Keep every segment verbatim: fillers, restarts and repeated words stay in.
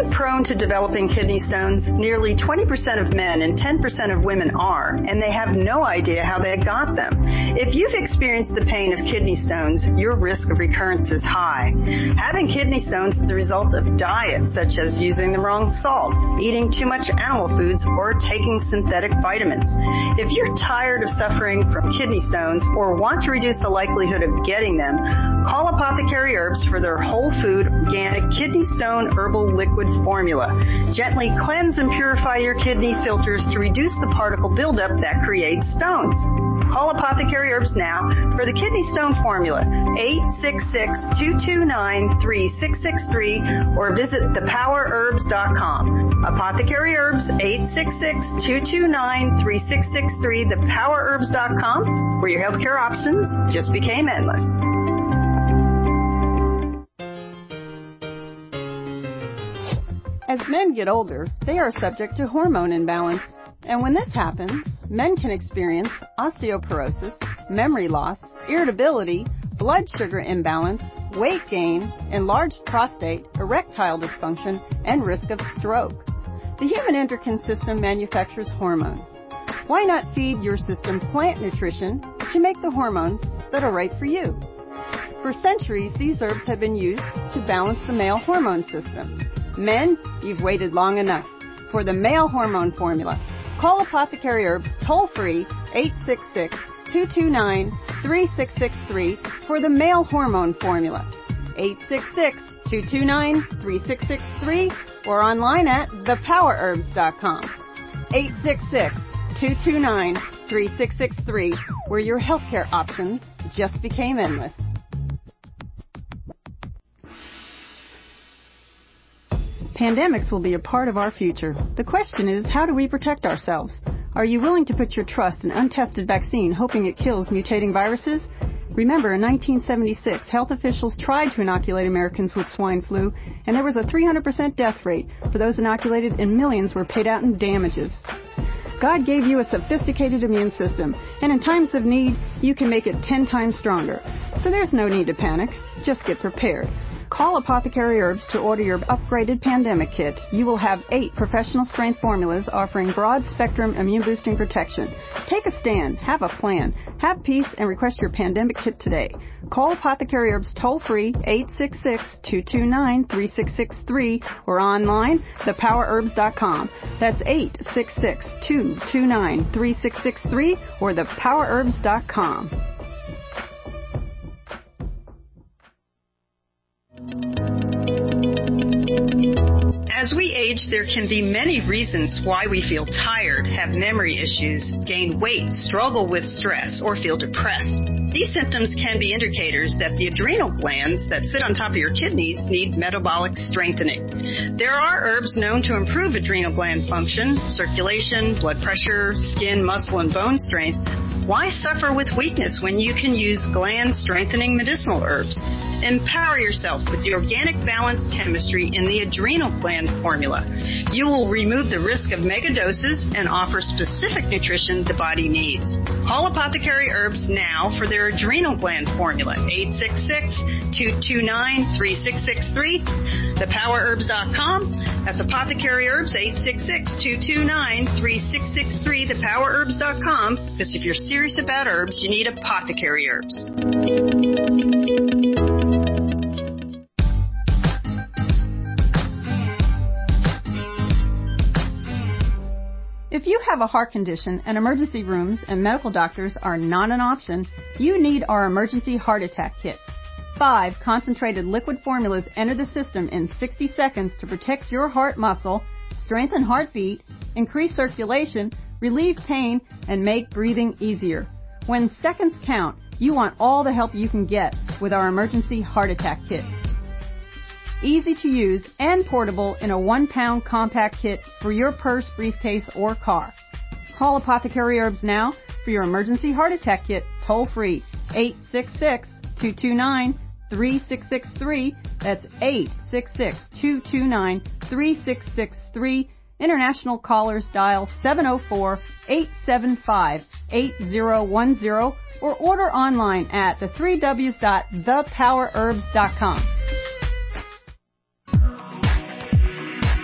it prone to developing kidney stones? Nearly twenty percent of men and ten percent of women are, and they have no idea how they got them. If you've experienced the pain of kidney stones, your risk of recurrence is high. Having kidney stones is the result of diets such as using the wrong salt, eating too much animal foods, or taking synthetic vitamins. If you're tired of suffering from kidney stones or want to reduce the likelihood of getting them, call Apothecary Herbs for their whole food, organic kidney stone herbal liquid formula. Gently cleanse and purify your kidney filters to reduce the particle buildup that creates stones. Call Apothecary Herbs now for the kidney stone formula, eight six six, two two nine, three six six three, or visit the power herbs dot com. Apothecary Herbs, eight six six, two two nine, three six six three, the power herbs dot com, where your healthcare options just became endless. As men get older, they are subject to hormone imbalance. And when this happens, men can experience osteoporosis, memory loss, irritability, blood sugar imbalance, weight gain, enlarged prostate, erectile dysfunction, and risk of stroke. The human endocrine system manufactures hormones. Why not feed your system plant nutrition to make the hormones that are right for you? For centuries, these herbs have been used to balance the male hormone system. Men, you've waited long enough. For the male hormone formula, call Apothecary Herbs toll-free eight six six, two two nine, three six six three for the male hormone formula, eight six six, two two nine, three six six three, or online at the power herbs dot com. eight six six, two two nine, three six six three, where your healthcare options just became endless. Pandemics will be a part of our future. The question is, how do we protect ourselves? Are you willing to put your trust in untested vaccine hoping it kills mutating viruses? Remember, in nineteen seventy-six, health officials tried to inoculate Americans with swine flu, and there was a three hundred percent death rate for those inoculated, and millions were paid out in damages. God gave you a sophisticated immune system, and in times of need, you can make it ten times stronger. So there's no need to panic. Just get prepared. Call Apothecary Herbs to order your upgraded pandemic kit. You will have eight professional strength formulas offering broad spectrum immune boosting protection. Take a stand, have a plan, have peace, and request your pandemic kit today. Call Apothecary Herbs toll free eight six six, two two nine, three six six three or online the power herbs dot com. That's eight six six, two two nine, three six six three or the power herbs dot com. As we age, there can be many reasons why we feel tired, have memory issues, gain weight, struggle with stress, or feel depressed. These symptoms can be indicators that the adrenal glands that sit on top of your kidneys need metabolic strengthening. There are herbs known to improve adrenal gland function, circulation, blood pressure, skin, muscle, and bone strength. Why suffer with weakness when you can use gland-strengthening medicinal herbs? Empower yourself with the organic balance chemistry in the adrenal gland formula. You will remove the risk of megadoses and offer specific nutrition the body needs. Call Apothecary Herbs now for their adrenal gland formula, eight six six, two two nine, three six six three, the power herbs dot com. That's Apothecary Herbs, eight six six, two two nine, three six six three, the power herbs dot com. Because if you're serious about herbs, you need Apothecary Herbs. If you have a heart condition and emergency rooms and medical doctors are not an option, you need our Emergency Heart Attack Kit. Five concentrated liquid formulas enter the system in sixty seconds to protect your heart muscle, strengthen heartbeat, increase circulation, relieve pain, and make breathing easier. When seconds count, you want all the help you can get with our Emergency Heart Attack Kit. Easy to use and portable in a one-pound compact kit for your purse, briefcase, or car. Call Apothecary Herbs now for your Emergency Heart Attack Kit toll-free, eight six six, two two nine, three six six three. That's eight six six, two two nine, three six six three. International callers dial seven oh four, eight seven five, eight oh one oh or order online at the three W's dot the power herbs dot com.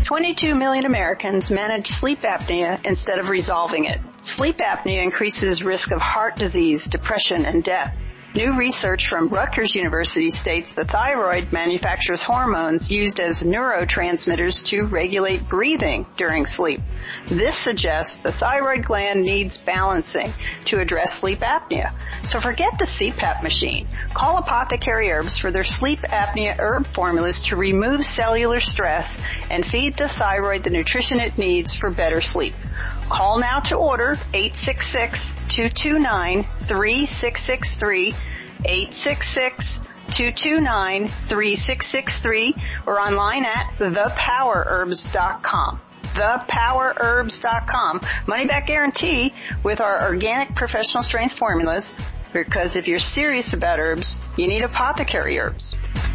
twenty-two million Americans manage sleep apnea instead of resolving it. Sleep apnea increases risk of heart disease, depression, and death. New research from Rutgers University states the thyroid manufactures hormones used as neurotransmitters to regulate breathing during sleep. This suggests the thyroid gland needs balancing to address sleep apnea. So forget the C PAP machine. Call Apothecary Herbs for their sleep apnea herb formulas to remove cellular stress and feed the thyroid the nutrition it needs for better sleep. Call now to order eight six six, two two nine, three six six three, eight six six, two two nine, three six six three, or online at the power herbs dot com. the power herbs dot com. Money back guarantee with our organic professional strength formulas, because if you're serious about herbs, you need Apothecary Herbs.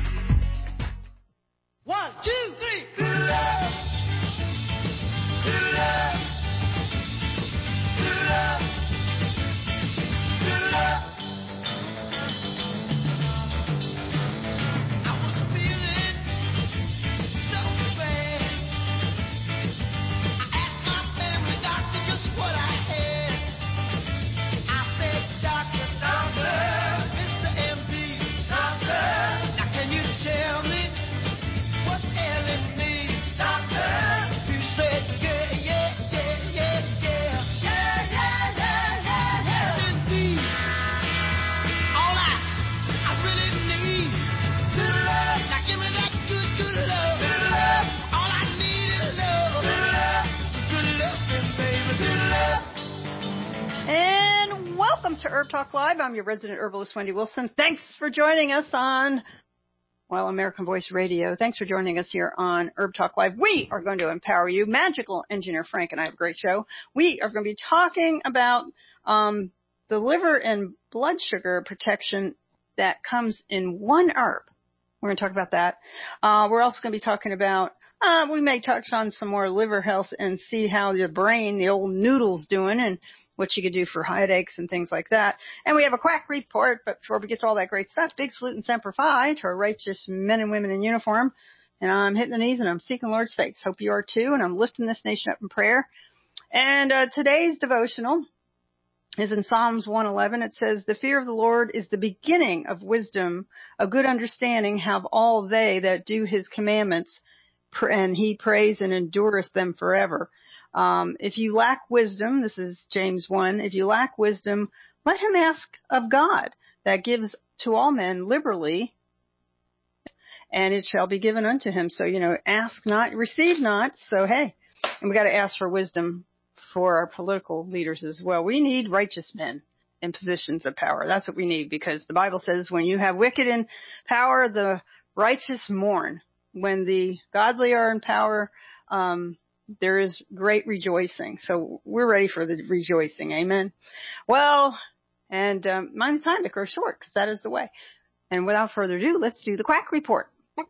One, two, three. Good love. Good love. Good love. Good love. I was feeling so bad. I asked my family doctor just what I had. I said, Doctor, Doctor, Mister M D, Doctor, now can you tell me what's ailing me, Doctor? He said, yeah, yeah, yeah, yeah, yeah. Yeah, yeah, yeah, yeah, yeah. Indeed, all I, I really need, good love. Now give me that good, good love. Good love. All I need is love. Good love. Good loving, baby. Good love. And welcome to Herb Talk Live. I'm your resident herbalist, Wendy Wilson. Thanks for joining us on, well, American Voice Radio. Thanks for joining us here on Herb Talk Live. We are going to empower you. Magical Engineer Frank and I have a great show. We are going to be talking about um, the liver and blood sugar protection that comes in one herb. We're going to talk about that. Uh, we're also going to be talking about, uh, we may touch on some more liver health and see how the brain, the old noodle's doing, and what you could do for headaches and things like that. And we have a quack report, but before we get to all that great stuff, big salute and semper fi to our righteous men and women in uniform. And I'm hitting the knees and I'm seeking the Lord's face. Hope you are too. And I'm lifting this nation up in prayer. And uh, today's devotional is in Psalms one eleven. It says, the fear of the Lord is the beginning of wisdom. A good understanding have all they that do his commandments, and he prays and endureth them forever. Um, if you lack wisdom, this is James one, if you lack wisdom, let him ask of God, that gives to all men liberally, and it shall be given unto him. So, you know, ask not, receive not. So, hey, and we got to ask for wisdom for our political leaders as well. We need righteous men in positions of power. That's what we need, because the Bible says when you have wicked in power, the righteous mourn. When the godly are in power, um, there is great rejoicing. So we're ready for the rejoicing. Amen. Well, and um, mine's time to grow short, because that is the way. And without further ado, let's do the quack report.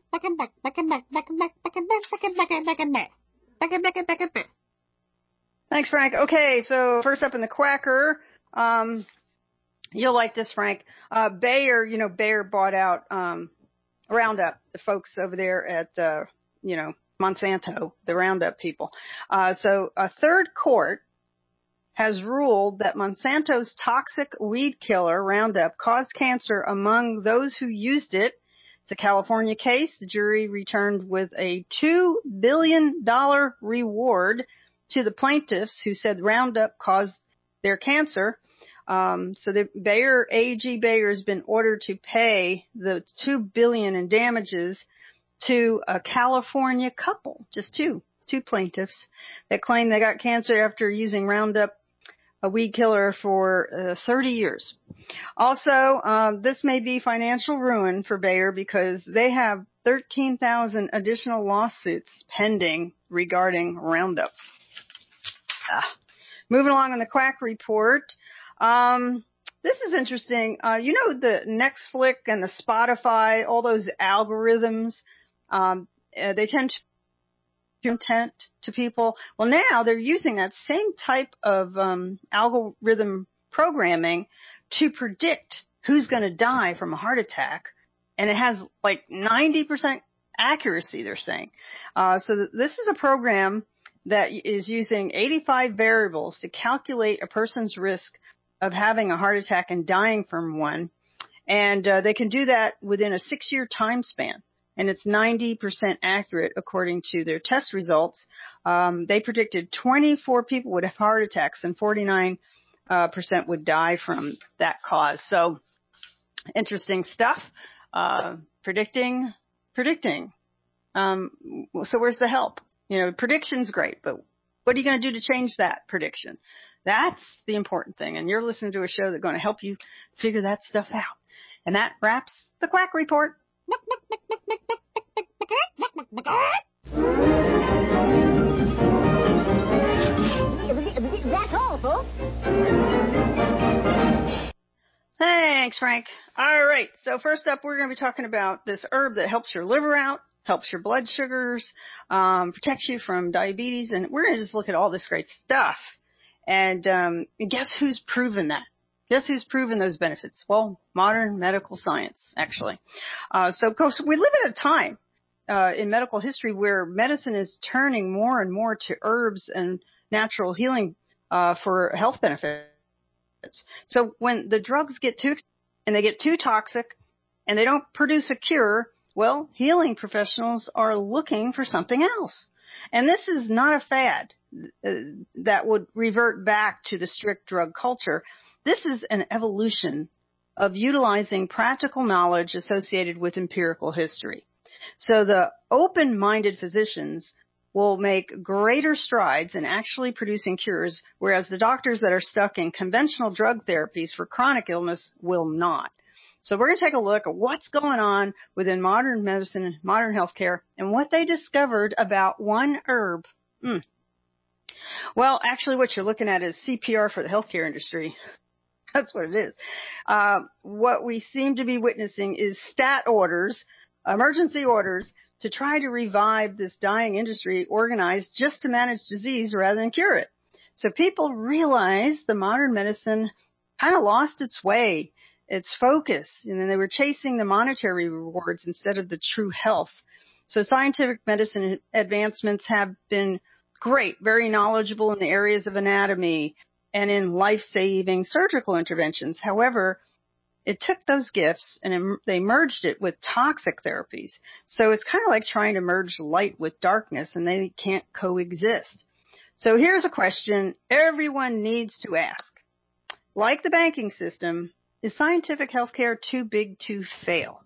Thanks, Frank. Okay, so first up in the quacker, um, you'll like this, Frank. Uh, Bayer, you know, Bayer bought out um, Roundup, the folks over there at, uh, you know, Monsanto, the Roundup people. Uh, so a third court has ruled that Monsanto's toxic weed killer, Roundup, caused cancer among those who used it. It's a California case. The jury returned with a two billion dollars reward to the plaintiffs who said Roundup caused their cancer. Um, so the Bayer, A G Bayer has been ordered to pay the two billion dollars in damages to a California couple, just two, two plaintiffs that claim they got cancer after using Roundup, a weed killer, for uh, thirty years. Also, um, this may be financial ruin for Bayer because they have thirteen thousand additional lawsuits pending regarding Roundup. Ah. Moving along on the quack report. Um, this is interesting. Uh, you know, the Netflix and the Spotify, all those algorithms, um, uh, they tend to content to people. Well, now they're using that same type of um, algorithm programming to predict who's going to die from a heart attack. And it has like ninety percent accuracy, they're saying. Uh, so th- this is a program that is using eighty-five variables to calculate a person's risk of having a heart attack and dying from one. And uh, they can do that within a six-year time span. And it's ninety percent accurate according to their test results. Um, they predicted twenty-four people would have heart attacks and forty-nine uh, percent would die from that cause. So interesting stuff. Uh, predicting, predicting. Um, so where's the help? You know, prediction's great, but what are you going to do to change that prediction? That's the important thing. And you're listening to a show that's going to help you figure that stuff out. And that wraps the Quack Report. That's all, folks. Thanks, Frank. All right. So first up, we're going to be talking about this herb that helps your liver out, helps your blood sugars, um, protects you from diabetes. And we're going to just look at all this great stuff. And um, guess who's proven that? Guess who's proven those benefits? Well, modern medical science, actually. Uh, so, of course, we live at a time uh, in medical history where medicine is turning more and more to herbs and natural healing uh, for health benefits. So when the drugs get too and they get too toxic and they don't produce a cure, well, healing professionals are looking for something else. And this is not a fad uh, that would revert back to the strict drug culture. This is an evolution of utilizing practical knowledge associated with empirical history. So the open-minded physicians will make greater strides in actually producing cures, whereas the doctors that are stuck in conventional drug therapies for chronic illness will not. So we're going to take a look at what's going on within modern medicine and modern healthcare and what they discovered about one herb. Mm. Well, actually what you're looking at is C P R for the healthcare industry. That's what it is. Uh, what we seem to be witnessing is stat orders, emergency orders, to try to revive this dying industry organized just to manage disease rather than cure it. So people realize the modern medicine kind of lost its way, its focus, and then they were chasing the monetary rewards instead of the true health. So scientific medicine advancements have been great, very knowledgeable in the areas of anatomy and in life-saving surgical interventions. However, it took those gifts and they merged it with toxic therapies. So it's kind of like trying to merge light with darkness, and they can't coexist. So here's a question everyone needs to ask. Like the banking system, is scientific healthcare too big to fail?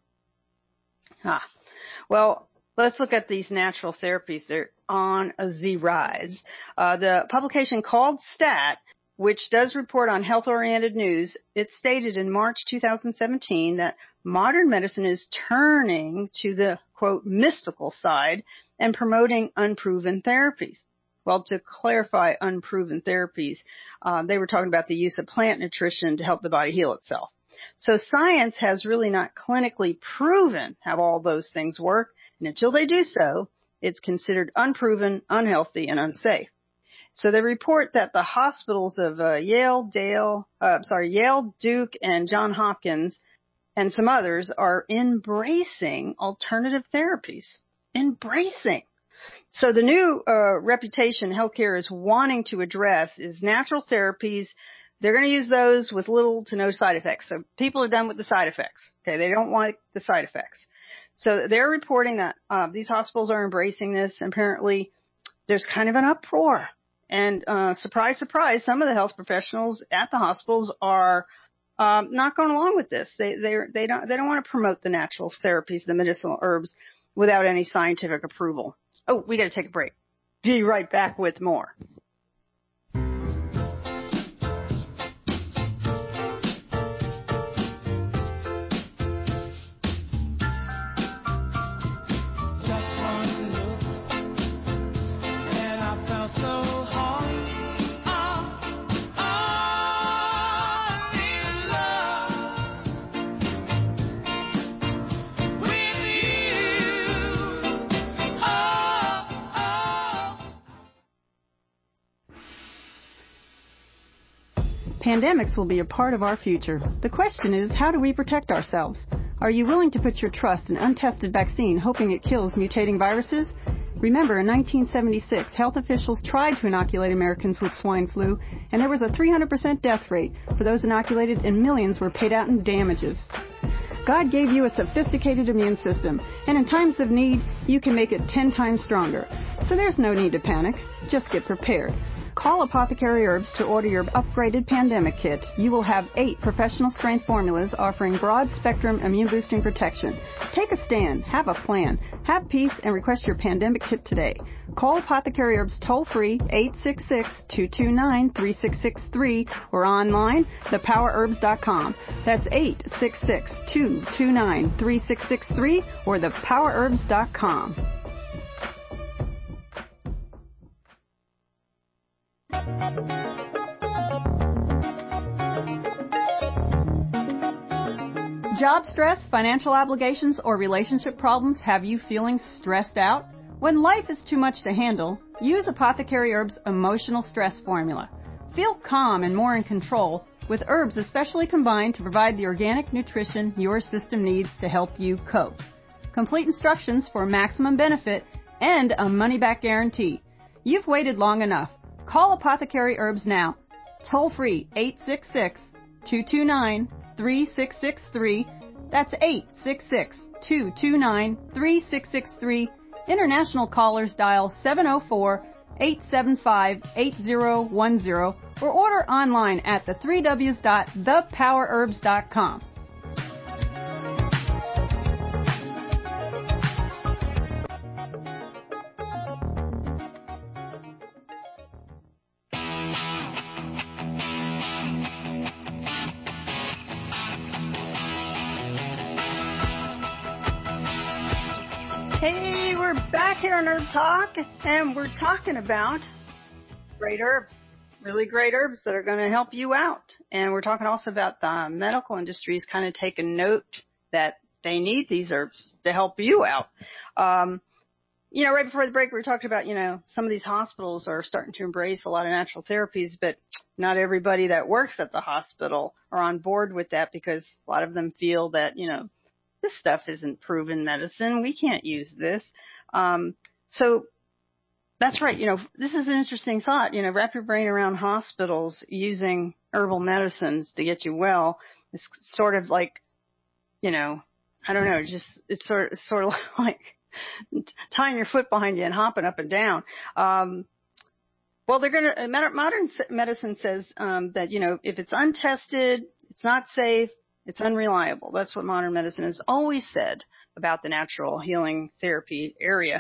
Ah, well, let's look at these natural therapies. They're on the rise. Uh, the publication called STAT, which does report on health-oriented news, it stated in March two thousand seventeen that modern medicine is turning to the, quote, mystical side and promoting unproven therapies. Well, to clarify unproven therapies, uh, they were talking about the use of plant nutrition to help the body heal itself. So science has really not clinically proven how all those things work, and until they do so, it's considered unproven, unhealthy, and unsafe. So they report that the hospitals of uh, Yale, Dale, uh, sorry, Yale, Duke, and Johns Hopkins, and some others are embracing alternative therapies. Embracing. So the new uh, reputation healthcare is wanting to address is natural therapies. They're going to use those with little to no side effects. So people are done with the side effects. Okay, they don't want the side effects. So they're reporting that uh, these hospitals are embracing this. And apparently, there's kind of an uproar. And uh, surprise, surprise, some of the health professionals at the hospitals are um, not going along with this. They they they don't they don't want to promote the natural therapies, the medicinal herbs, without any scientific approval. Oh, we got to take a break. Be right back with more. Pandemics will be a part of our future. The question is, how do we protect ourselves? Are you willing to put your trust in untested vaccine hoping it kills mutating viruses? Remember, in nineteen seventy-six, health officials tried to inoculate Americans with swine flu, and there was a three hundred percent death rate for those inoculated, and millions were paid out in damages. God gave you a sophisticated immune system, and in times of need, you can make it ten times stronger. So there's no need to panic. Just get prepared. Call Apothecary Herbs to order your upgraded pandemic kit. You will have eight professional strength formulas offering broad spectrum immune boosting protection. Take a stand, have a plan, have peace, and request your pandemic kit today. Call Apothecary Herbs toll free eight six six, two two nine, three six six three or online the power herbs dot com. That's eight six six, two two nine, three six six three or the power herbs dot com. Job stress, financial obligations, or relationship problems have you feeling stressed out? When life is too much to handle, use Apothecary Herbs Emotional Stress Formula. Feel calm and more in control with herbs especially combined to provide the organic nutrition your system needs to help you cope. Complete instructions for maximum benefit and a money-back guarantee. You've waited long enough. Call Apothecary Herbs now. Toll free eight six six, two two nine, three six six three. That's eight six six, two two nine, three six six three. International callers dial seven oh four, eight seven five, eight oh one oh or order online at the three W's dot the power herbs dot com. Hey, we're back here on Herb Talk, and we're talking about great herbs, really great herbs that are going to help you out. And we're talking also about the medical industries kind of taking note that they need these herbs to help you out. Um, you know, right before the break, we were talking about, you know, some of these hospitals are starting to embrace a lot of natural therapies, but not everybody that works at the hospital are on board with that because a lot of them feel that, you know, this stuff isn't proven medicine. We can't use this. Um, so that's right. You know, this is an interesting thought. You know, wrap your brain around hospitals using herbal medicines to get you well. It's sort of like, you know, I don't know, just it's sort of, sort of like tying your foot behind you and hopping up and down. Um, well, they're going to, modern medicine says um, that, you know, if it's untested, it's not safe, it's unreliable. That's what modern medicine has always said about the natural healing therapy area.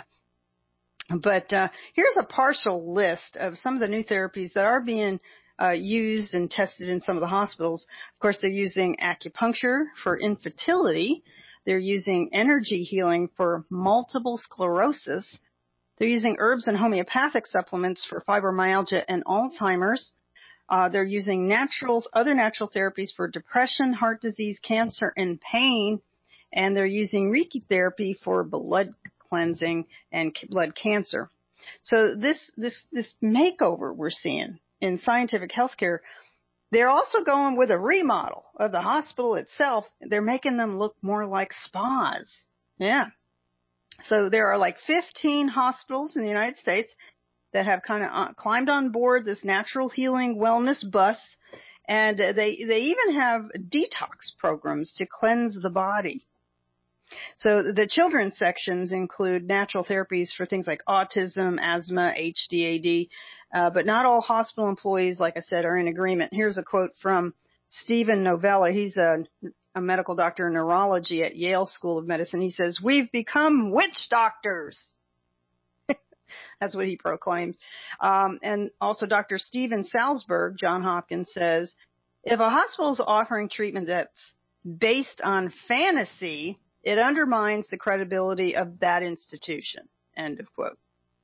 But uh, here's a partial list of some of the new therapies that are being uh, used and tested in some of the hospitals. Of course, they're using acupuncture for infertility. They're using energy healing for multiple sclerosis. They're using herbs and homeopathic supplements for fibromyalgia and Alzheimer's. Uh, they're using natural, other natural therapies for depression, heart disease, cancer, and pain. And they're using Reiki therapy for blood cleansing and blood cancer. So this, this, this makeover we're seeing in scientific healthcare, they're also going with a remodel of the hospital itself. They're making them look more like spas. Yeah. So there are like fifteen hospitals in the United States that have kind of uh, climbed on board this natural healing wellness bus. And uh, they, they even have detox programs to cleanse the body. So the children's sections include natural therapies for things like autism, asthma, H D A D, uh, but not all hospital employees, like I said, are in agreement. Here's a quote from Stephen Novella. He's a, a medical doctor in neurology at Yale School of Medicine. He says, "We've become witch doctors." That's what he proclaimed. Um, and also Doctor Steven Salzberg, John Hopkins, says, if a hospital is offering treatment that's based on fantasy, it undermines the credibility of that institution. End of quote.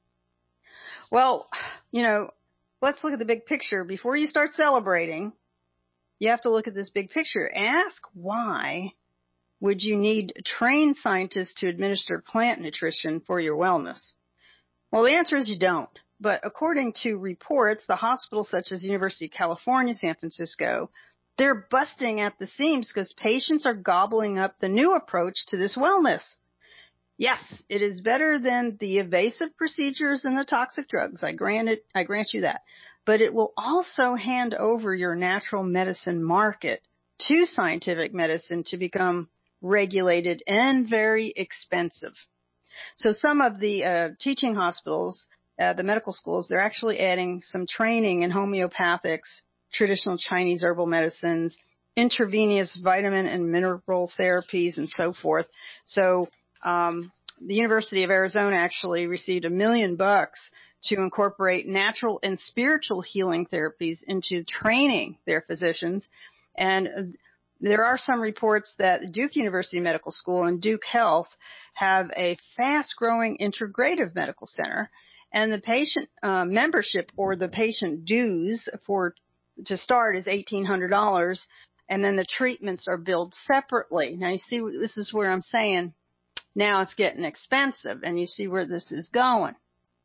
Well, you know, let's look at the big picture. Before you start celebrating, you have to look at this big picture. Ask why would you need trained scientists to administer plant nutrition for your wellness? Well, the answer is you don't. But according to reports, the hospitals such as University of California, San Francisco, They're busting at the seams because patients are gobbling up the new approach to this wellness. Yes, it is better than the evasive procedures and the toxic drugs. I grant it, I grant you that. But it will also hand over your natural medicine market to scientific medicine to become regulated and very expensive. So some of the uh, teaching hospitals, uh, the medical schools, they're actually adding some training in homeopathics, traditional Chinese herbal medicines, intravenous vitamin and mineral therapies, and so forth. So um, the University of Arizona actually received a million bucks to incorporate natural and spiritual healing therapies into training their physicians. And there are some reports that Duke University Medical School and Duke Health have a fast-growing integrative medical center, and the patient uh, membership or the patient dues for to start is eighteen hundred dollars, and then the treatments are billed separately. Now, you see, this is where I'm saying now it's getting expensive, and you see where this is going.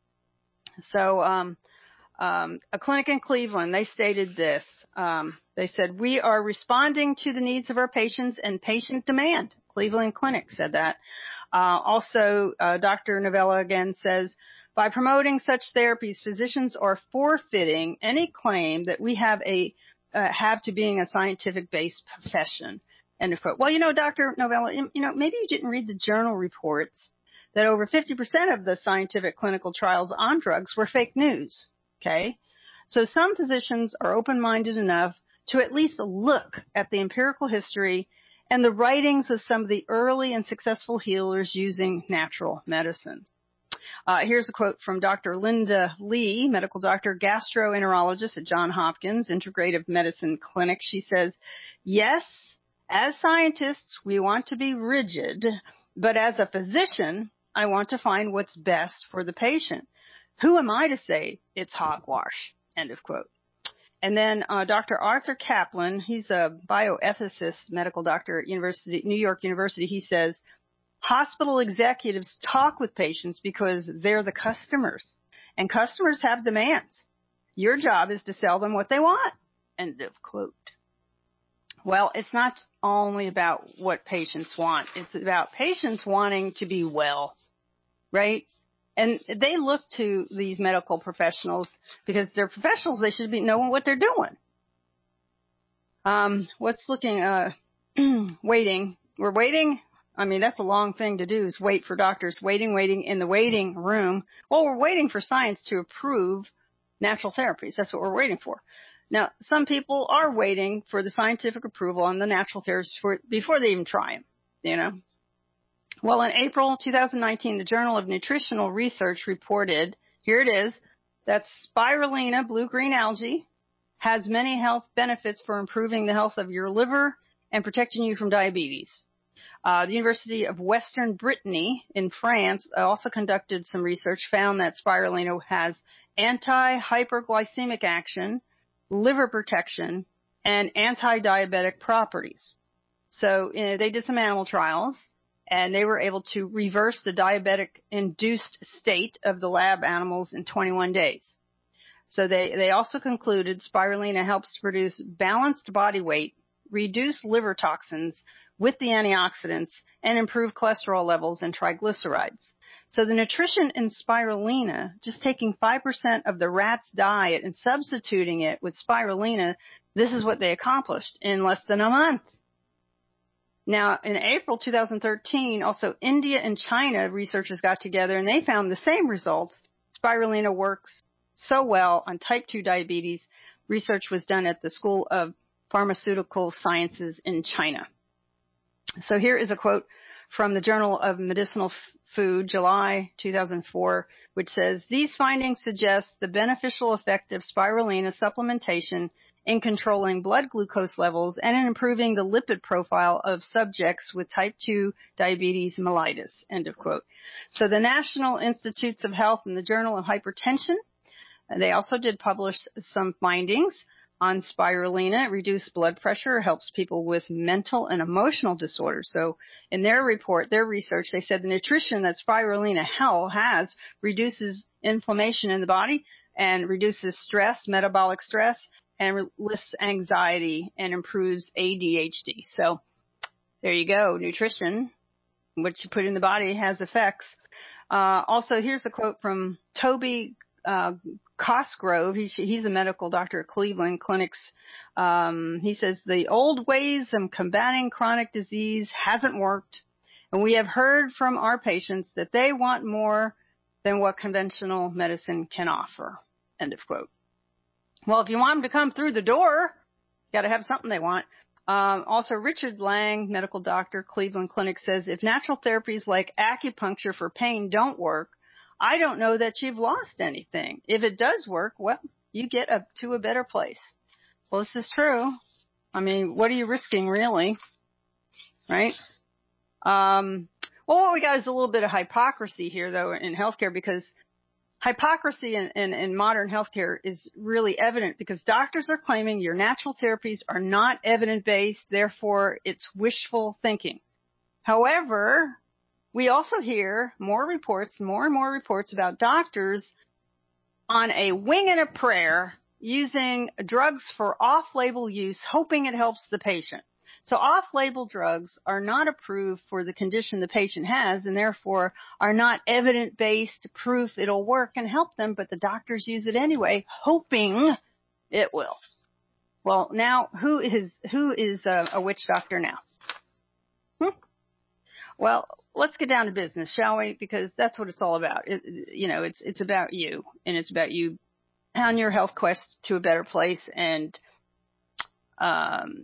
So um, um, a clinic in Cleveland, they stated this. Um, they said, we are responding to the needs of our patients and patient demand. Cleveland Clinic said that. Uh, also, uh, Doctor Novella again says, by promoting such therapies, physicians are forfeiting any claim that we have a uh, have to being a scientific-based profession. End of quote. Well, you know, Doctor Novella, you know, maybe you didn't read the journal reports that over fifty percent of the scientific clinical trials on drugs were fake news. Okay? So some physicians are open-minded enough to at least look at the empirical history and the writings of some of the early and successful healers using natural medicine. Uh, here's a quote from Doctor Linda Lee, medical doctor, gastroenterologist at Johns Hopkins Integrative Medicine Clinic. She says, yes, as scientists, we want to be rigid, but as a physician, I want to find what's best for the patient. Who am I to say it's hogwash? End of quote. And then uh, Doctor Arthur Kaplan, he's a bioethicist, medical doctor at University, New York University. He says, hospital executives talk with patients because they're the customers, and customers have demands. Your job is to sell them what they want. End of quote. Well, it's not only about what patients want. It's about patients wanting to be well, right? And they look to these medical professionals because they're professionals. They should be knowing what they're doing. Um, what's looking, uh, waiting. We're waiting. I mean, that's a long thing to do is wait for doctors, waiting, waiting in the waiting room. Well, we're waiting for science to approve natural therapies. That's what we're waiting for. Now, some people are waiting for the scientific approval on the natural therapies for, before they even try them, you know. Well, in April twenty nineteen, the Journal of Nutritional Research reported, here it is, that spirulina, blue-green algae, has many health benefits for improving the health of your liver and protecting you from diabetes. Uh, the University of Western Brittany in France also conducted some research, found that spirulina has anti-hyperglycemic action, liver protection, and anti-diabetic properties. So you know, they did some animal trials, and they were able to reverse the diabetic-induced state of the lab animals in twenty-one days. So they, they also concluded spirulina helps produce balanced body weight, reduce liver toxins with the antioxidants, and improve cholesterol levels and triglycerides. So the nutrition in spirulina, just taking five percent of the rat's diet and substituting it with spirulina, this is what they accomplished in less than a month. Now, in April twenty thirteen, also India and China researchers got together and they found the same results. Spirulina works so well on type two diabetes. Research was done at the School of Pharmaceutical Sciences in China. So here is a quote from the Journal of Medicinal Food, July two thousand four, which says, these findings suggest the beneficial effect of spirulina supplementation in controlling blood glucose levels and in improving the lipid profile of subjects with type two diabetes mellitus, end of quote. So the National Institutes of Health and the Journal of Hypertension, they also did publish some findings on spirulina. It reduced blood pressure, helps people with mental and emotional disorders. So in their report, their research, they said the nutrition that spirulina has reduces inflammation in the body and reduces stress, metabolic stress, and lifts anxiety and improves A D H D. So there you go. Nutrition, what you put in the body, has effects. Uh, also, here's a quote from Toby uh, Cosgrove. He's, he's a medical doctor at Cleveland Clinics. Um, he says, the old ways of combating chronic disease hasn't worked, and we have heard from our patients that they want more than what conventional medicine can offer. End of quote. Well, if you want them to come through the door, you got to have something they want. Um, also, Richard Lang, medical doctor, Cleveland Clinic, says, if natural therapies like acupuncture for pain don't work, I don't know that you've lost anything. If it does work, well, you get up to a better place. Well, this is true. I mean, what are you risking, really? Right? Um, well, what we got is a little bit of hypocrisy here, though, in healthcare, because hypocrisy in, in, in modern healthcare is really evident because doctors are claiming your natural therapies are not evidence-based, therefore it's wishful thinking. However, we also hear more reports, more and more reports about doctors on a wing and a prayer using drugs for off-label use, hoping it helps the patient. So off-label drugs are not approved for the condition the patient has and therefore are not evidence-based proof it'll work and help them, but the doctors use it anyway, hoping it will. Well, now, who is who is a, a witch doctor now? Hmm? Well, let's get down to business, shall we? Because that's what it's all about. It, you know, it's it's about you, and it's about you on your health quest to a better place. And um,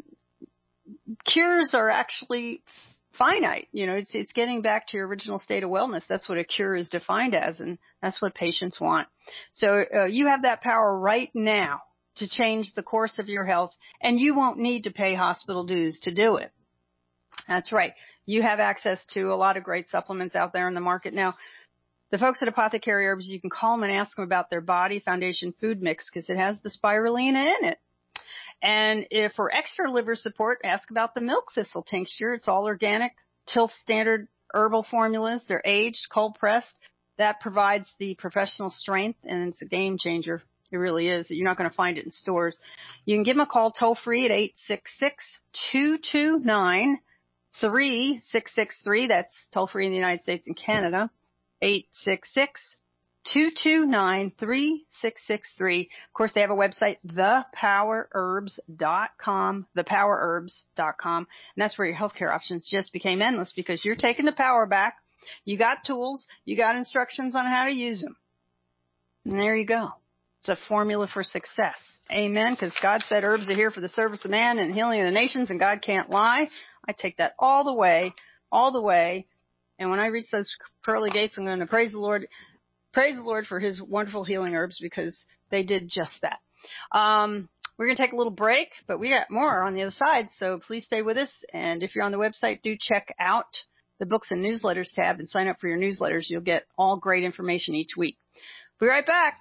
cures are actually finite. You know, it's it's getting back to your original state of wellness. That's what a cure is defined as, and that's what patients want. So uh, you have that power right now to change the course of your health, and you won't need to pay hospital dues to do it. That's right. You have access to a lot of great supplements out there in the market now. The folks at Apothecary Herbs, you can call them and ask them about their Body Foundation food mix because it has the spirulina in it. And if for extra liver support, ask about the milk thistle tincture. It's all organic, Tilth standard herbal formulas. They're aged, cold pressed. That provides the professional strength, and it's a game changer. It really is. You're not going to find it in stores. You can give them a call toll free at eight six six, two two nine, three six six three. That's toll free in the United States and Canada. eight six six, two two nine, three six six three. Of course, they have a website, the power herbs dot com, the power herbs dot com. And that's where your healthcare options just became endless because you're taking the power back. You got tools. You got instructions on how to use them. And there you go. It's a formula for success. Amen. Because God said herbs are here for the service of man and healing of the nations, and God can't lie. I take that all the way, all the way. And when I reach those pearly gates, I'm going to praise the Lord, praise the Lord for his wonderful healing herbs because they did just that. Um, we're going to take a little break, but we got more on the other side, so please stay with us. And if you're on the website, do check out the books and newsletters tab and sign up for your newsletters. You'll get all great information each week. Be right back.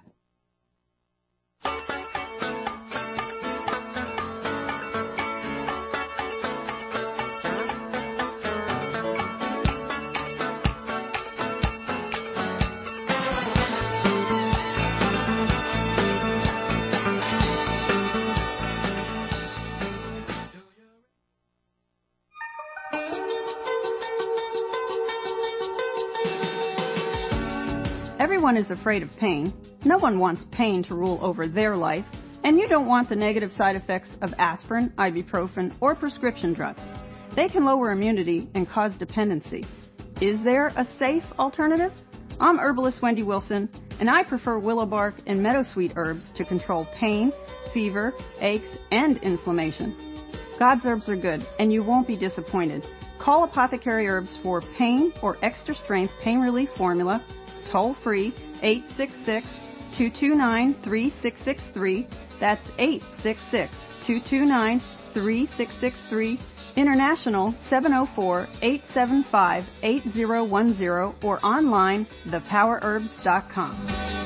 Everyone is afraid of pain. No one wants pain to rule over their life, and you don't want the negative side effects of aspirin, ibuprofen, or prescription drugs. They can lower immunity and cause dependency. Is there a safe alternative? I'm herbalist Wendy Wilson, and I prefer willow bark and meadowsweet herbs to control pain, fever, aches, and inflammation. God's herbs are good, and you won't be disappointed. Call Apothecary Herbs for pain or extra strength pain relief formula, toll free, eight six six, two two nine, three six six three. That's eight six six, two two nine, three six six three. International seven oh four, eight seven five, eight oh one oh or online the power herbs dot com.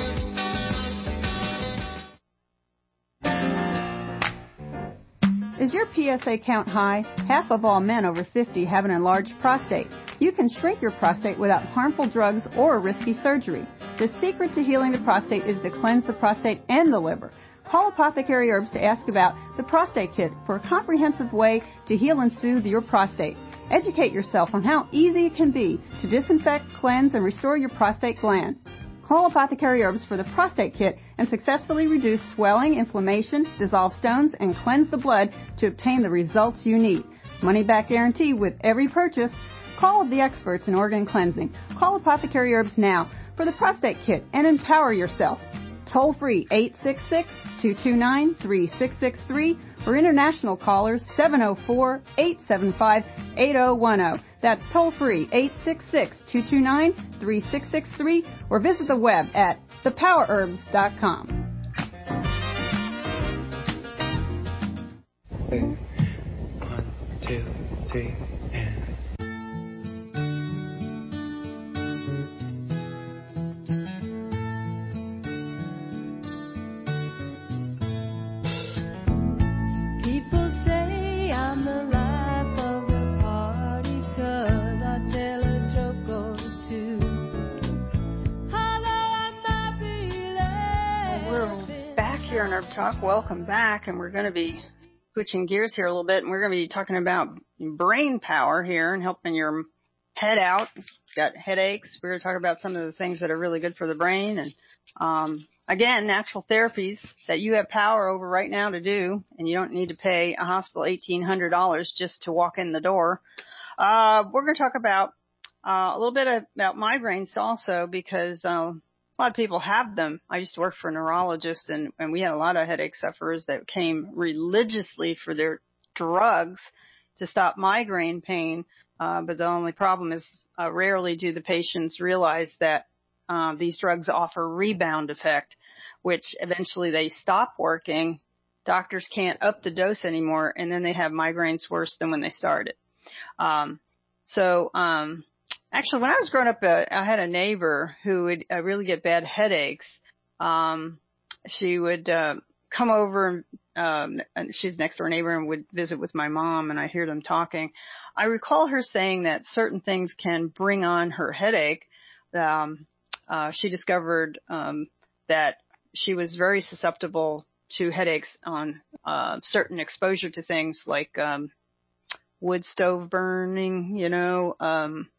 Is your P S A count high? Half of all men over fifty have an enlarged prostate. You can shrink your prostate without harmful drugs or risky surgery. The secret to healing the prostate is to cleanse the prostate and the liver. Call Apothecary Herbs to ask about the Prostate Kit for a comprehensive way to heal and soothe your prostate. Educate yourself on how easy it can be to disinfect, cleanse, and restore your prostate gland. Call Apothecary Herbs for the Prostate Kit and successfully reduce swelling, inflammation, dissolve stones, and cleanse the blood to obtain the results you need. Money back guarantee with every purchase. Call the experts in organ cleansing. Call Apothecary Herbs now for the Prostate Kit and empower yourself. Toll free eight six six, two two nine, three six six three or international callers seven oh four, eight seven five, eight oh one oh. That's toll free eight six six, two two nine, three six six three or visit the web at the power herbs dot com. One, two, three, and... People say I'm the life of the party 'cause I tell a joke or two. Although I might be We're back here in Herb Talk. Welcome back, and we're going to be switching gears here a little bit, and we're going to be talking about brain power here and helping your head out. Got headaches. We're going to talk about some of the things that are really good for the brain, and um, again, natural therapies that you have power over right now to do, and you don't need to pay a hospital eighteen hundred dollars just to walk in the door. Uh, we're going to talk about uh, a little bit about migraines also because uh, a lot of people have them. I used to work for a neurologist, and, and we had a lot of headache sufferers that came religiously for their drugs to stop migraine pain. Uh, but the only problem is uh, rarely do the patients realize that uh, these drugs offer rebound effect, which eventually they stop working. Doctors can't up the dose anymore, and then they have migraines worse than when they started. Um, so um, actually, when I was growing up, uh, I had a neighbor who would uh, really get bad headaches. Um, she would uh, come over, um, and she's next door neighbor, and would visit with my mom, and I hear them talking. I recall her saying that certain things can bring on her headache. Um, uh, she discovered um, that she was very susceptible to headaches on uh, certain exposure to things like um, wood stove burning, you know, um,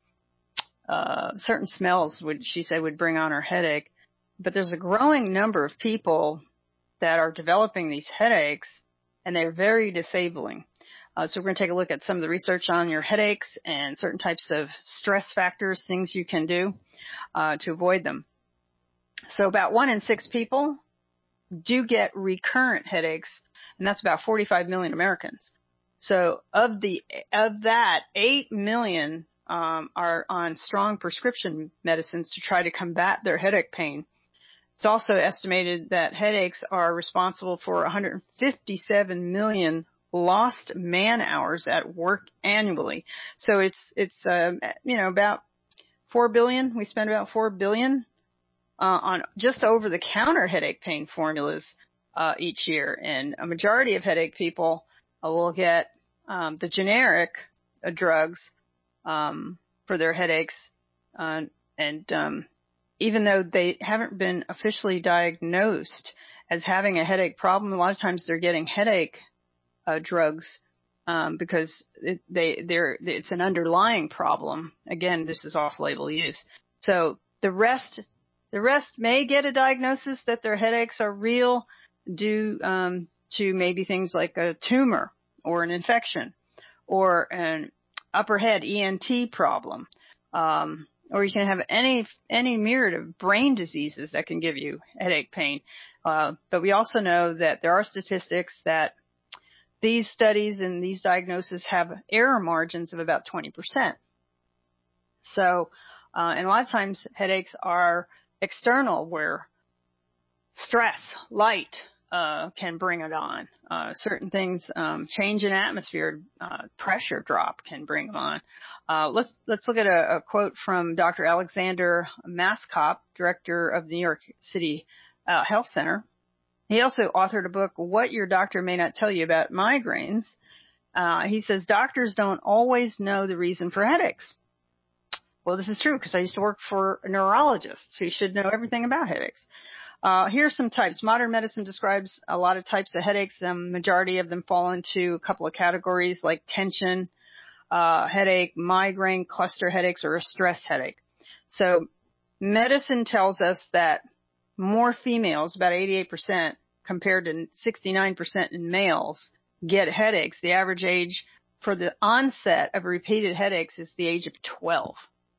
uh, certain smells would, she said, would bring on her headache. But there's a growing number of people that are developing these headaches, and they're very disabling. Uh, so we're going to take a look at some of the research on your headaches and certain types of stress factors, things you can do uh, to avoid them. So about one in six people do get recurrent headaches, and that's about forty-five million Americans. So of the of that, eight million um, are on strong prescription medicines to try to combat their headache pain. It's also estimated that headaches are responsible for one hundred fifty-seven million lost man hours at work annually. So it's it's uh, you know about four billion. We spend about four billion uh, on just over-the-counter headache pain formulas uh, each year, and a majority of headache people uh, will get um, the generic uh, drugs um, for their headaches, uh, and um, even though they haven't been officially diagnosed as having a headache problem, a lot of times they're getting headache uh, drugs um, because it, they they're it's an underlying problem. Again, this is off-label use. So the rest the rest may get a diagnosis that their headaches are real due um, to maybe things like a tumor or an infection or an upper head E N T problem. Um, or you can have any any myriad of brain diseases that can give you headache pain. Uh, but we also know that there are statistics that these studies and these diagnoses have error margins of about twenty percent. So, uh, and a lot of times headaches are external, where stress, light, uh, can bring it on. Uh, certain things, um, change in atmosphere, uh, pressure drop can bring them on. Uh, let's, let's look at a, a quote from Doctor Alexander Maskop, director of the New York City uh, Health Center. He also authored a book, What Your Doctor May Not Tell You About Migraines. Uh, he says, doctors don't always know the reason for headaches. Well, this is true because I used to work for neurologists who should know everything about headaches. Uh, here are some types. Modern medicine describes a lot of types of headaches. The majority of them fall into a couple of categories like tension, uh, headache, migraine, cluster headaches, or a stress headache. So medicine tells us that more females, about eighty-eight percent compared to sixty-nine percent in males, get headaches. The average age for the onset of repeated headaches is the age of twelve.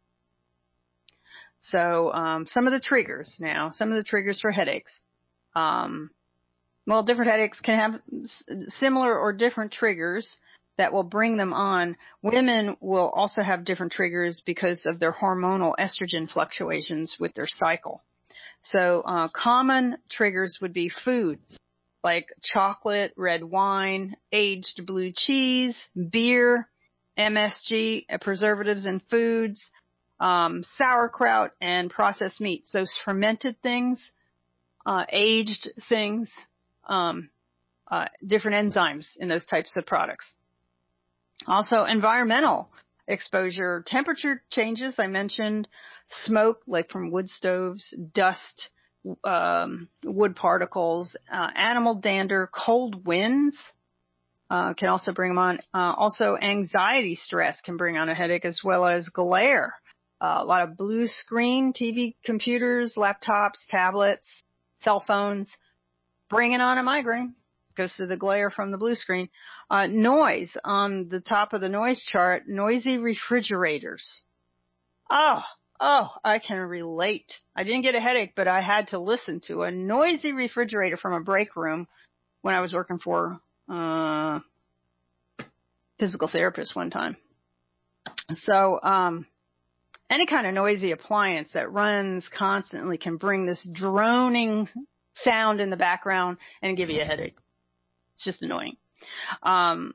So um, some of the triggers now, some of the triggers for headaches. Um, well, different headaches can have s- similar or different triggers that will bring them on. Women will also have different triggers because of their hormonal estrogen fluctuations with their cycle. So uh, common triggers would be foods like chocolate, red wine, aged blue cheese, beer, M S G, uh, preservatives in foods, um, sauerkraut, and processed meats. Those fermented things, uh, aged things, um, uh, different enzymes in those types of products. Also, environmental exposure, temperature changes. I mentioned smoke, like from wood stoves, dust, um, wood particles, uh, animal dander, cold winds uh, can also bring them on. Uh, also, anxiety stress can bring on a headache, as well as glare. Uh, a lot of blue screen, T V, computers, laptops, tablets, cell phones, bringing on a migraine. Goes to the glare from the blue screen. Uh, noise on the top of the noise chart, noisy refrigerators. Oh, oh, I can relate. I didn't get a headache, but I had to listen to a noisy refrigerator from a break room when I was working for uh physical therapist one time. So, um, any kind of noisy appliance that runs constantly can bring this droning sound in the background and give you a headache. It's just annoying. Um,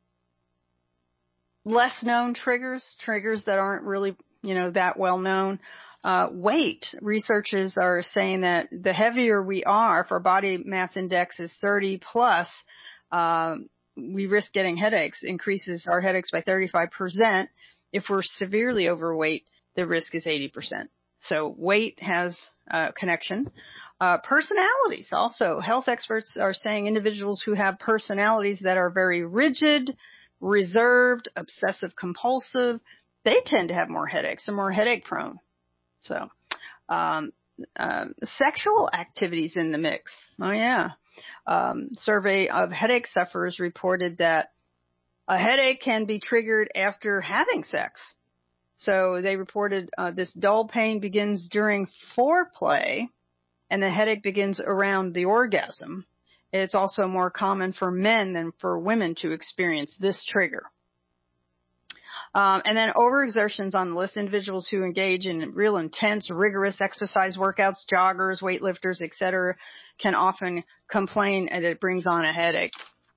less known triggers, triggers that aren't really, you know, that well known. Uh, weight. Researchers are saying that the heavier we are, if our body mass index is thirty plus, uh, we risk getting headaches, increases our headaches by thirty-five percent. If we're severely overweight, the risk is eighty percent. So weight has a connection. Uh, personalities also. Health experts are saying individuals who have personalities that are very rigid, reserved, obsessive compulsive, they tend to have more headaches and more headache prone. So, um, uh, sexual activities in the mix. Oh yeah. Um, survey of headache sufferers reported that a headache can be triggered after having sex. So they reported uh, this dull pain begins during foreplay, and the headache begins around the orgasm. It's also more common for men than for women to experience this trigger. Um, and then overexertion's on the list. Individuals who engage in real intense, rigorous exercise workouts, joggers, weightlifters, et cetera, can often complain and it brings on a headache.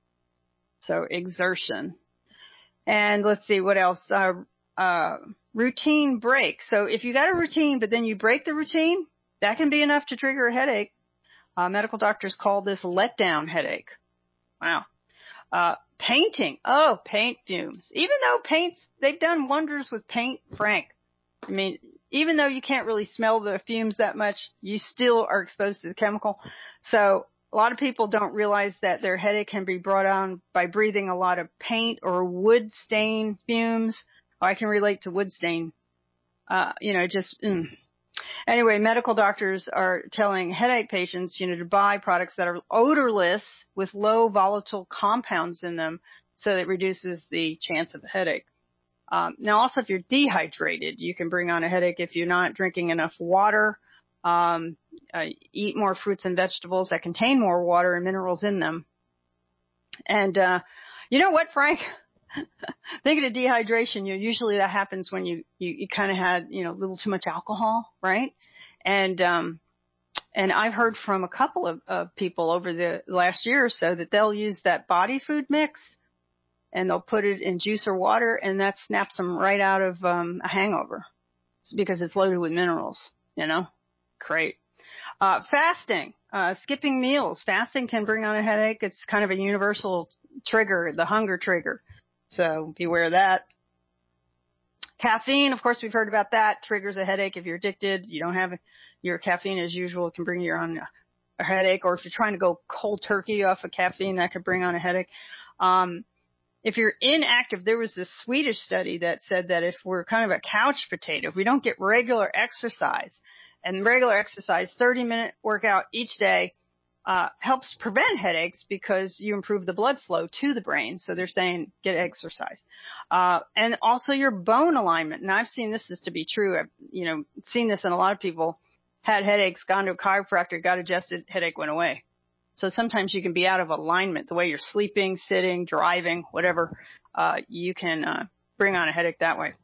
So exertion. And let's see what else. Uh, uh, routine break. So if you got a routine, but then you break the routine, that can be enough to trigger a headache. Uh, medical doctors call this letdown headache. Wow. Uh, painting. Oh, paint fumes. Even though paints, they've done wonders with paint, Frank. I mean, even though you can't really smell the fumes that much, you still are exposed to the chemical. So a lot of people don't realize that their headache can be brought on by breathing a lot of paint or wood stain fumes. Oh, I can relate to wood stain. Uh, you know, just, mm. Anyway, medical doctors are telling headache patients, you know, to buy products that are odorless with low volatile compounds in them so that it reduces the chance of a headache. Um, now, also, if you're dehydrated, you can bring on a headache if you're not drinking enough water. Um, uh, eat more fruits and vegetables that contain more water and minerals in them. And, uh, you know what, Frank? Thinking of dehydration, you know, usually that happens when you, you, you kind of had, you know, a little too much alcohol, right? And, um, and I've heard from a couple of, of people over the last year or so that they'll use that body food mix and they'll put it in juice or water and that snaps them right out of, um, a hangover. It's because it's loaded with minerals, you know? Great. Uh, fasting, uh, skipping meals. Fasting can bring on a headache. It's kind of a universal trigger, the hunger trigger. So beware of that. Caffeine, of course, we've heard about that. Triggers a headache if you're addicted. You don't have, your caffeine as usual can bring you on a headache, or if you're trying to go cold turkey off of caffeine, that could bring on a headache. Um, if you're inactive, there was this Swedish study that said that if we're kind of a couch potato, if we don't get regular exercise, and regular exercise, thirty minute workout each day, uh, helps prevent headaches because you improve the blood flow to the brain. So they're saying get exercise. Uh, and also your bone alignment. And I've seen this is to be true. I've, you know, seen this in a lot of people. Had headaches, gone to a chiropractor, got adjusted, headache went away. So sometimes you can be out of alignment. The way you're sleeping, sitting, driving, whatever, uh, you can uh, bring on a headache that way.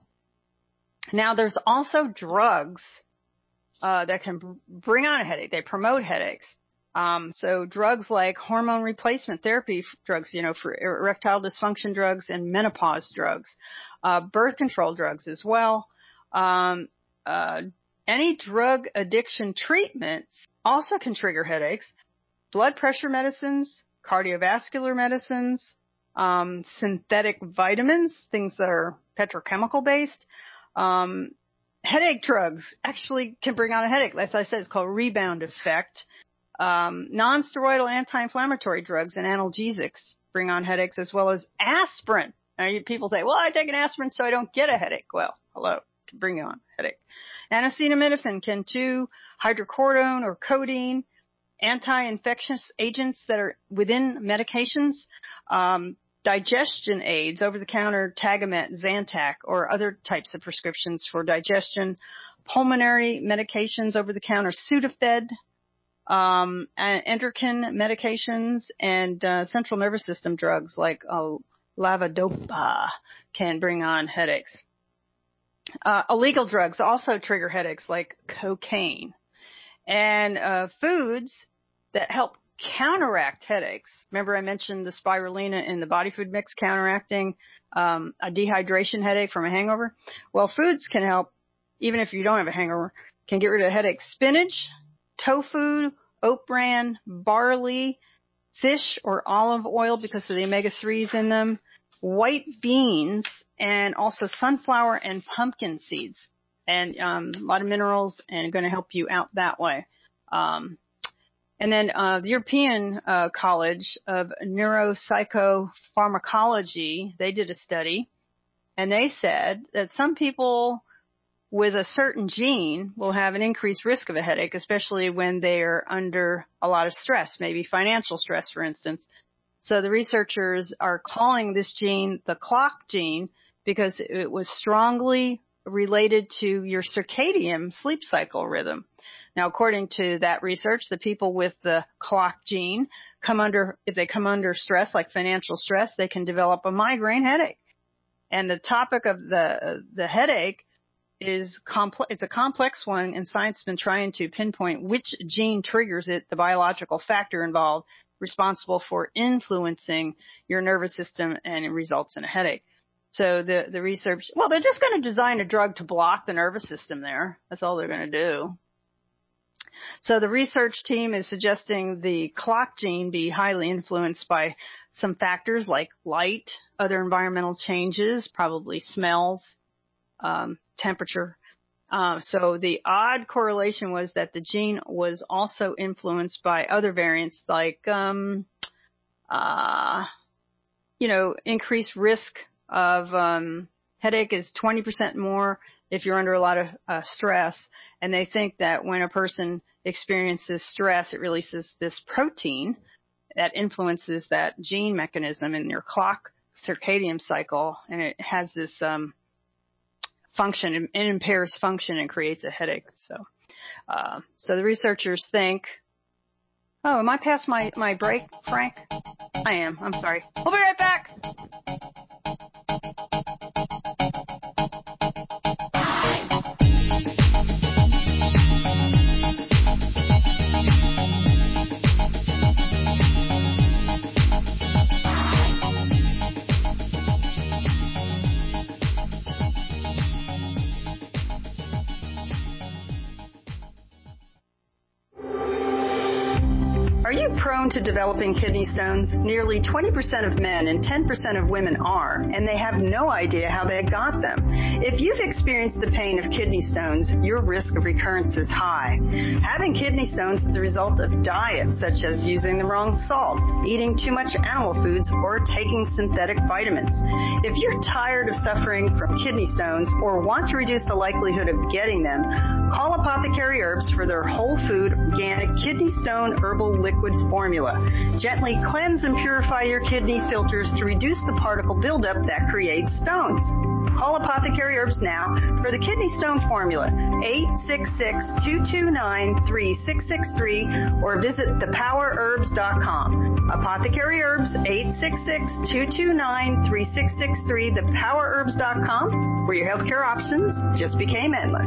Now, there's also drugs uh, that can b- bring on a headache. They promote headaches. Um, so drugs like hormone replacement therapy f- drugs, you know, for erectile dysfunction drugs and menopause drugs, uh, birth control drugs as well. Um, uh, Any drug addiction treatments also can trigger headaches. Blood pressure medicines, cardiovascular medicines, um, synthetic vitamins, things that are petrochemical based. Um, headache drugs actually can bring on a headache. As I said, it's called rebound effect. Um, non-steroidal anti-inflammatory drugs and analgesics bring on headaches, as well as aspirin. Now, you, people say, well, I take an aspirin so I don't get a headache. Well, hello, it can bring on a headache. And acetaminophen can too, hydrocodone or codeine, anti-infectious agents that are within medications, um, digestion aids, over-the-counter Tagamet, Zantac, or other types of prescriptions for digestion, pulmonary medications, over-the-counter Sudafed, um, and endocrine medications, and uh, central nervous system drugs like uh, Levodopa can bring on headaches. Uh, illegal drugs also trigger headaches like cocaine. And uh, foods that help counteract headaches. Remember I mentioned the spirulina in the body food mix counteracting um, a dehydration headache from a hangover? Well, foods can help, even if you don't have a hangover, can get rid of headache. Spinach, tofu, oat bran, barley, fish or olive oil because of the omega threes in them, white beans, and also sunflower and pumpkin seeds. And um, a lot of minerals and going to help you out that way. Um, and then uh, the European uh, College of Neuropsychopharmacology, they did a study, and they said that some people with a certain gene will have an increased risk of a headache, especially when they are under a lot of stress, maybe financial stress, for instance. So the researchers are calling this gene the clock gene because it was strongly related to your circadian sleep cycle rhythm. Now, according to that research, the people with the clock gene come under, if they come under stress, like financial stress, they can develop a migraine headache. And the topic of the the headache is complex. It's a complex one, and science has been trying to pinpoint which gene triggers it, the biological factor involved, responsible for influencing your nervous system, and it results in a headache. So the, the research, well, they're just going to design a drug to block the nervous system there. That's all they're going to do. So the research team is suggesting the clock gene be highly influenced by some factors like light, other environmental changes, probably smells, um, temperature. Uh, so the odd correlation was that the gene was also influenced by other variants like, um, uh, you know, increased risk of um, headache is twenty percent more if you're under a lot of uh, stress. And they think that when a person experiences stress, it releases this protein that influences that gene mechanism in your clock circadian cycle, and it has this um, function, it impairs function and creates a headache. So, uh, so the researchers think, oh, am I past my, my break, Frank? I am. I'm sorry. We'll be right back. Are you you prone to developing kidney stones? Nearly twenty percent of men and ten percent of women are, and they have no idea how they got them. If you've experienced the pain of kidney stones, your risk of recurrence is high. Having kidney stones is the result of diets such as using the wrong salt, eating too much animal foods, or taking synthetic vitamins. If you're tired of suffering from kidney stones or want to reduce the likelihood of getting them, call Apothecary Herbs for their whole food, organic kidney stone herbal liquid formula. Gently cleanse and purify your kidney filters to reduce the particle buildup that creates stones. Call Apothecary Herbs now for the kidney stone formula, eight six six, two two nine, three six six three, or visit the power herbs dot com. Apothecary Herbs, eight six six, two two nine, three six six three, the power herbs dot com, where your healthcare options just became endless.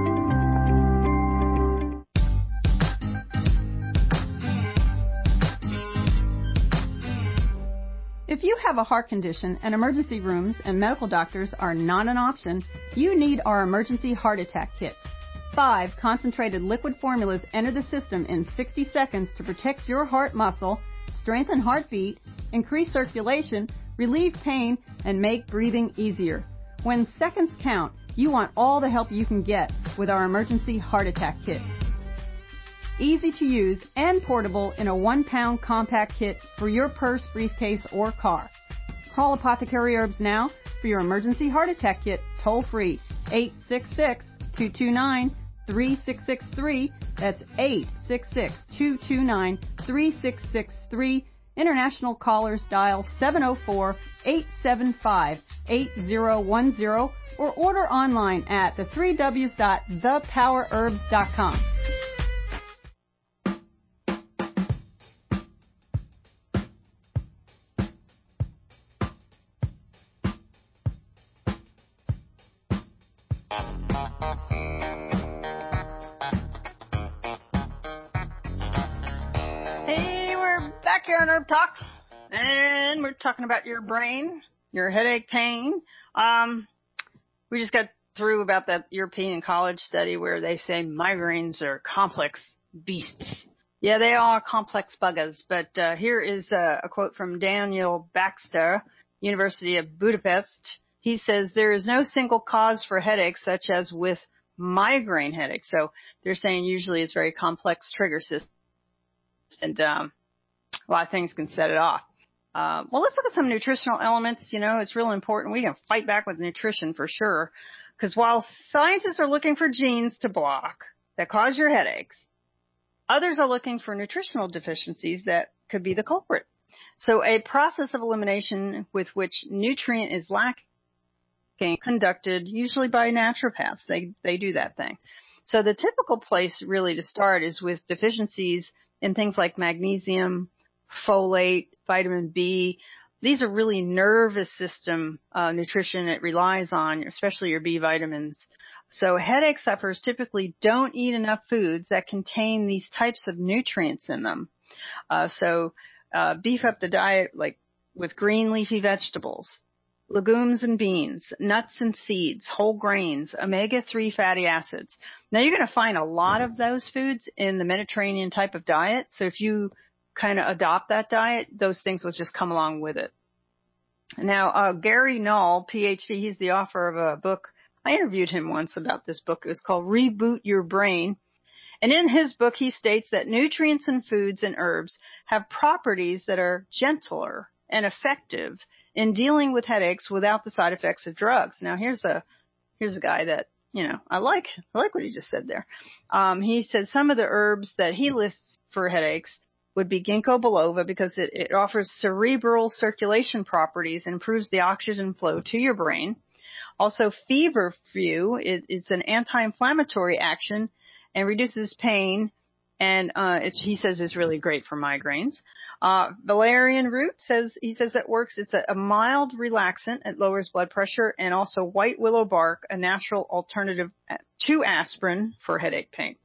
If you have a heart condition and emergency rooms and medical doctors are not an option, you need our emergency heart attack kit. Five concentrated liquid formulas enter the system in sixty seconds to protect your heart muscle, strengthen heartbeat, increase circulation, relieve pain, and make breathing easier. When seconds count, you want all the help you can get with our emergency heart attack kit. Easy to use and portable in a one-pound compact kit for your purse, briefcase, or car. Call Apothecary Herbs now for your emergency heart attack kit, toll-free, eight six six, two two nine, three six six three. That's eight six six, two two nine, three six six three. International callers dial seven oh four, eight seven five, eight oh one oh or order online at the three W's dot the power herbs dot com. Hey, we're back here on Herb Talk, and we're talking about your brain, your headache pain. Um, we just got through about that European college study where they say migraines are complex beasts. Yeah, they are complex buggers, but uh, here is a, a quote from Daniel Baxter, University of Budapest. He says, there is no single cause for headaches such as with migraine headaches. So they're saying usually it's very complex trigger system. And um, a lot of things can set it off. Uh, well, let's look at some nutritional elements. You know, it's real important. We can fight back with nutrition for sure. Because while scientists are looking for genes to block that cause your headaches, others are looking for nutritional deficiencies that could be the culprit. So a process of elimination with which nutrient is lacking conducted usually by naturopaths. They, they do that thing. So the typical place really to start is with deficiencies in things like magnesium, folate, vitamin B. These are really nervous system uh, nutrition it relies on, especially your B vitamins. So headache sufferers typically don't eat enough foods that contain these types of nutrients in them. Uh, so uh, beef up the diet like with green leafy vegetables, legumes and beans, nuts and seeds, whole grains, omega three fatty acids. Now you're going to find a lot of those foods in the Mediterranean type of diet. So if you kind of adopt that diet, those things will just come along with it. Now, uh, Gary Null, P H D, he's the author of a book. I interviewed him once about this book. It was called Reboot Your Brain. And in his book, he states that nutrients in foods and herbs have properties that are gentler and effective in dealing with headaches without the side effects of drugs. Now, here's a here's a guy that, you know, I like I like what he just said there. Um, he said some of the herbs that he lists for headaches would be ginkgo biloba because it, it offers cerebral circulation properties and improves the oxygen flow to your brain. Also, feverfew is, is an anti-inflammatory action and reduces pain, and uh, it's, he says is really great for migraines. Uh, valerian root says he says it works. It's a, a mild relaxant. It lowers blood pressure, and also white willow bark, a natural alternative to aspirin for headache pain.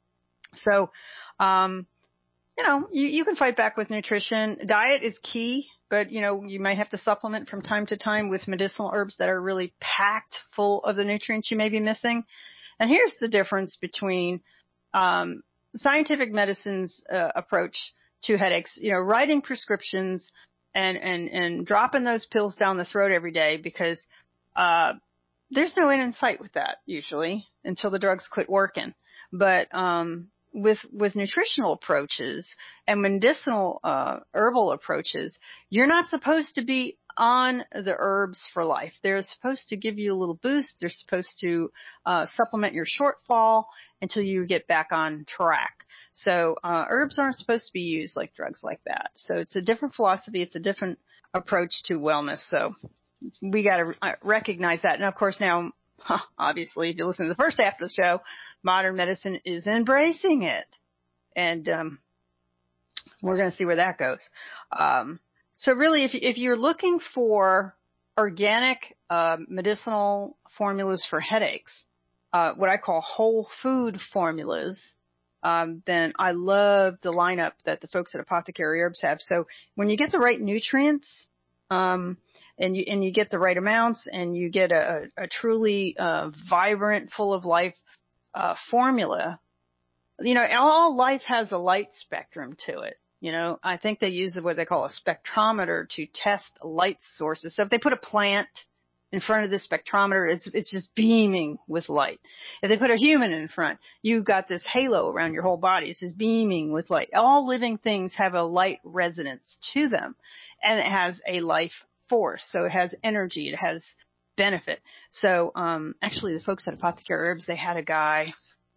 So, um, you know, you, you can fight back with nutrition. Diet is key, but, you know, you might have to supplement from time to time with medicinal herbs that are really packed full of the nutrients you may be missing. And here's the difference between um, scientific medicine's uh, approach to headaches. You know, writing prescriptions and, and, and dropping those pills down the throat every day because, uh, there's no end in sight with that usually until the drugs quit working. But, um, with, with nutritional approaches and medicinal, uh, herbal approaches, you're not supposed to be on the herbs for life. They're supposed to give you a little boost. They're supposed to, uh, supplement your shortfall until you get back on track. So, uh, herbs aren't supposed to be used like drugs like that. So it's a different philosophy. It's a different approach to wellness. So we got to recognize that. And of course now, huh, obviously, if you listen to the first half of the show, modern medicine is embracing it. And, um, we're going to see where that goes. Um, so really, if, if you're looking for organic, uh, medicinal formulas for headaches, uh, what I call whole food formulas, um, then I love the lineup that the folks at Apothecary Herbs have. So when you get the right nutrients, um, and you, and you get the right amounts and you get a, a truly, uh, vibrant, full of life, uh, formula, you know, all life has a light spectrum to it. You know, I think they use what they call a spectrometer to test light sources. So if they put a plant in front of the spectrometer, it's, it's just beaming with light. If they put a human in front, you've got this halo around your whole body. It's just beaming with light. All living things have a light resonance to them, and it has a life force. So it has energy. It has benefit. So, um, actually the folks at Apothecary Herbs, they had a guy,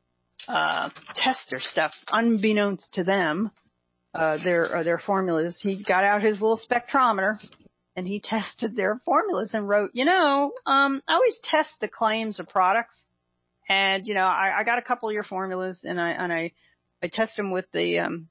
uh, test their stuff unbeknownst to them, uh, their, uh, their formulas. He got out his little spectrometer and he tested their formulas and wrote, you know, um, I always test the claims of products, and, you know, I, I got a couple of your formulas and I, and I, I test them with the, um,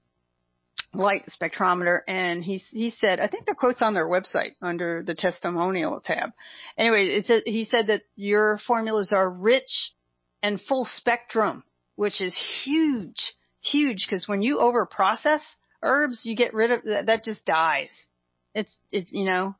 light spectrometer, and he he said, I think the quote's on their website under the testimonial tab. Anyway, it said, he said that your formulas are rich and full spectrum, which is huge, huge, because when you over process herbs, you get rid of that, that just dies. It's it you know.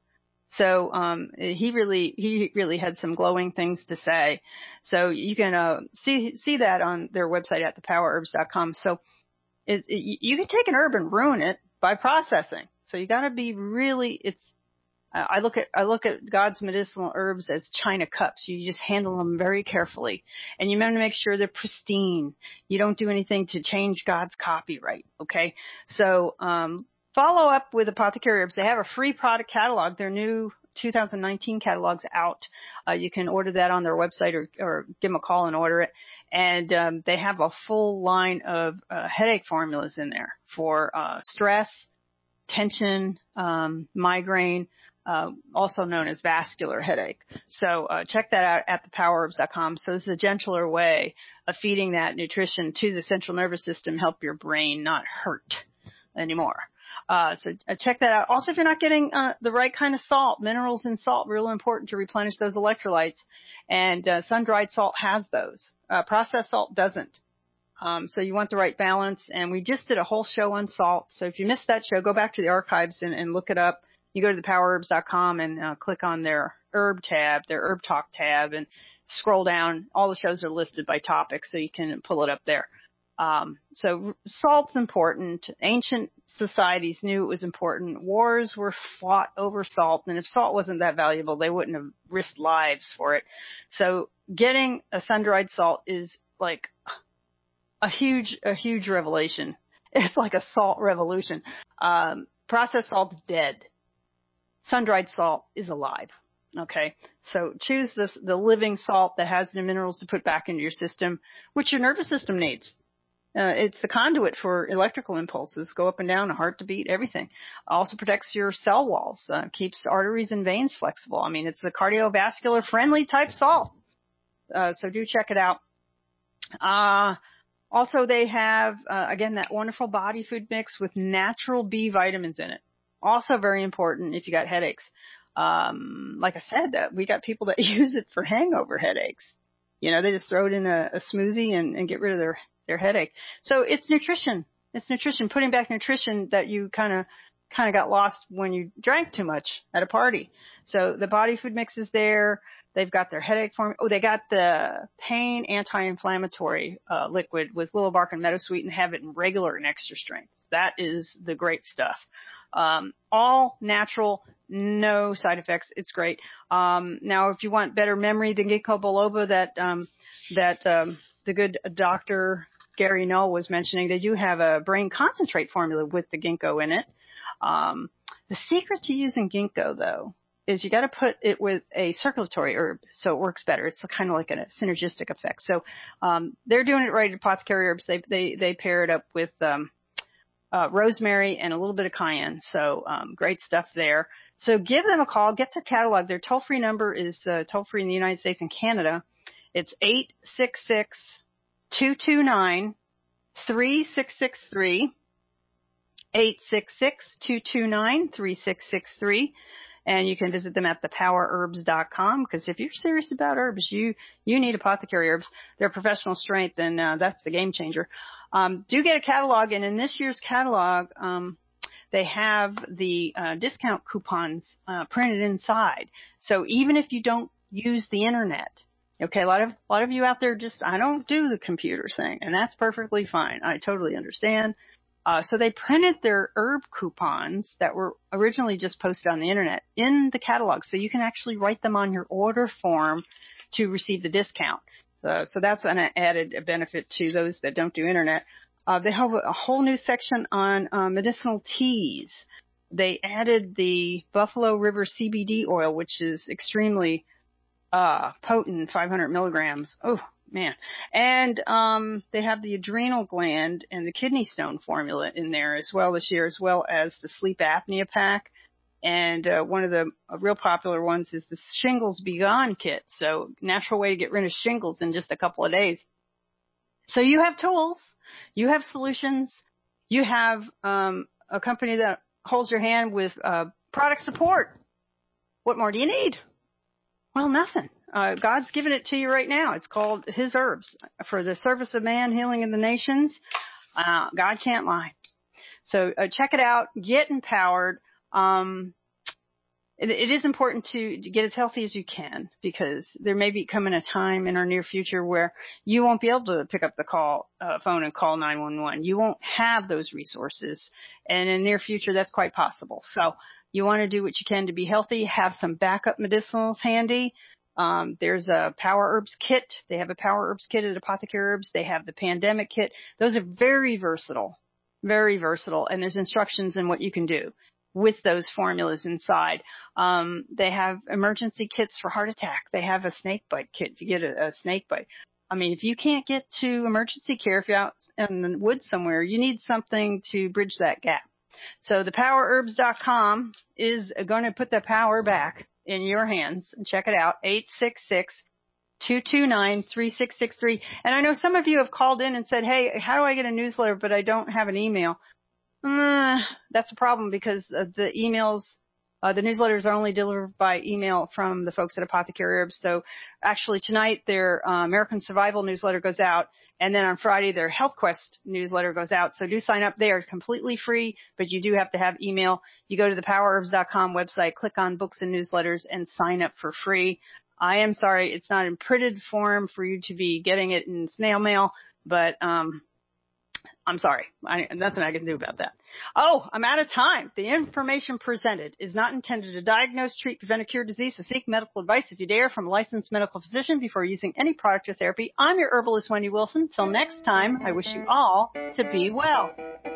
So um he really he really had some glowing things to say. So you can uh see see that on their website at the power herbs dot com. So Is it, you can take an herb and ruin it by processing. So you got to be really. It's. Uh, I look at I look at God's medicinal herbs as china cups. You just handle them very carefully, and you want to make sure they're pristine. You don't do anything to change God's copyright. Okay. So um, follow up with Apothecary Herbs. They have a free product catalog. Their new two thousand nineteen catalog's out. Uh, you can order that on their website or, or give them a call and order it. And um, they have a full line of uh, headache formulas in there for uh, stress, tension, um, migraine, uh, also known as vascular headache. So uh, check that out at the power herbs dot com. So this is a gentler way of feeding that nutrition to the central nervous system, help your brain not hurt anymore. Uh, so uh, check that out. Also, if you're not getting uh, the right kind of salt, minerals in salt, really important to replenish those electrolytes. And uh, sun-dried salt has those. Uh, processed salt doesn't. Um, so you want the right balance. And we just did a whole show on salt. So if you missed that show, go back to the archives and, and look it up. You go to the power herbs dot com and uh, click on their herb tab, their herb talk tab, and scroll down. All the shows are listed by topic, so you can pull it up there. Um, so salt's important. Ancient societies knew it was important. Wars were fought over salt, and if salt wasn't that valuable, they wouldn't have risked lives for it. So getting a sun-dried salt is like a huge, a huge revelation. It's like a salt revolution. Um, processed salt's dead. Sun-dried salt is alive. Okay, so choose the, the living salt that has the minerals to put back into your system, which your nervous system needs. Uh, it's the conduit for electrical impulses, go up and down, a heart to beat, everything. Also protects your cell walls, uh, keeps arteries and veins flexible. I mean, it's the cardiovascular friendly type salt. Uh, so do check it out. Uh, also they have, uh, again, that wonderful body food mix with natural B vitamins in it. Also very important if you got headaches. Um, like I said, that we got people that use it for hangover headaches. You know, they just throw it in a, a smoothie and, and get rid of their their headache. So it's nutrition. It's nutrition, putting back nutrition that you kind of, kind of got lost when you drank too much at a party. So the body food mix is there. They've got their headache form. Oh, they got the pain anti-inflammatory uh, liquid with willow bark and meadowsweet, and have it in regular and extra strength. That is the great stuff. Um, all natural, no side effects. It's great. Um, now, if you want better memory than ginkgo biloba, that um, that um, the good doctor Gary Null was mentioning, they do have a brain concentrate formula with the ginkgo in it. Um, the secret to using ginkgo, though, is you got to put it with a circulatory herb so it works better. It's kind of like a synergistic effect. So um, they're doing it right at Apothecary Herbs. They they they pair it up with um, uh, rosemary and a little bit of cayenne. So um, great stuff there. So give them a call. Get their catalog. Their toll-free number is uh, toll-free in the United States and Canada. It's eight six six, two two nine, three six six three, eight six six, two two nine, three six six three. And you can visit them at the power herbs dot com, because if you're serious about herbs, you, you need Apothecary Herbs. They're professional strength, and uh, that's the game changer. Um, do get a catalog, and in this year's catalog, um, they have the uh, discount coupons uh, printed inside. So even if you don't use the internet, okay, a lot of a lot of you out there just, I don't do the computer thing, and that's perfectly fine. I totally understand. Uh, so they printed their herb coupons that were originally just posted on the internet in the catalog, so you can actually write them on your order form to receive the discount. Uh, so that's an added benefit to those that don't do internet. Uh, they have a whole new section on uh, medicinal teas. They added the Buffalo River C B D oil, which is extremely uh, potent, five hundred milligrams. Oh, man. And um, they have the adrenal gland and the kidney stone formula in there as well this year, as well as the sleep apnea pack. And uh, one of the uh, real popular ones is the Shingles Be Gone kit. So natural way to get rid of shingles in just a couple of days. So you have tools. You have solutions. You have um, a company that holds your hand with uh, product support. What more do you need? Well, nothing. Uh, God's given it to you right now. It's called His Herbs for the service of man, healing in the nations. Uh, God can't lie. So uh, check it out. Get empowered. Um, it, it is important to, to get as healthy as you can, because there may be coming a time in our near future where you won't be able to pick up the call uh, phone and call nine one one. You won't have those resources, and in the near future, that's quite possible. So you want to do what you can to be healthy. Have some backup medicinals handy. Um, there's a Power Herbs kit. They have a Power Herbs kit at Apothecary Herbs. They have the Pandemic kit. Those are very versatile, very versatile, and there's instructions in what you can do with those formulas inside. Um, they have emergency kits for heart attack. They have a snake bite kit if you get a, a snake bite. I mean, if you can't get to emergency care, if you're out in the woods somewhere, you need something to bridge that gap. So the power herbs dot com is going to put the power back in your hands, and check it out, eight six six, two two nine, three six six three. And I know some of you have called in and said, hey, how do I get a newsletter, but I don't have an email? Uh, that's a problem, because uh, the emails, uh, the newsletters are only delivered by email from the folks at Apothecary Herbs. So actually tonight their uh, American Survival newsletter goes out, and then on Friday their Health Quest newsletter goes out. So do sign up. They are completely free, but you do have to have email. You go to the power herbs dot com website, click on books and newsletters, and sign up for free. I am sorry it's not in printed form for you to be getting it in snail mail, but um I'm sorry. I, nothing I can do about that. Oh, I'm out of time. The information presented is not intended to diagnose, treat, prevent, or cure disease. So seek medical advice, if you dare, from a licensed medical physician before using any product or therapy. I'm your herbalist, Wendy Wilson. Till next time, I wish you all to be well.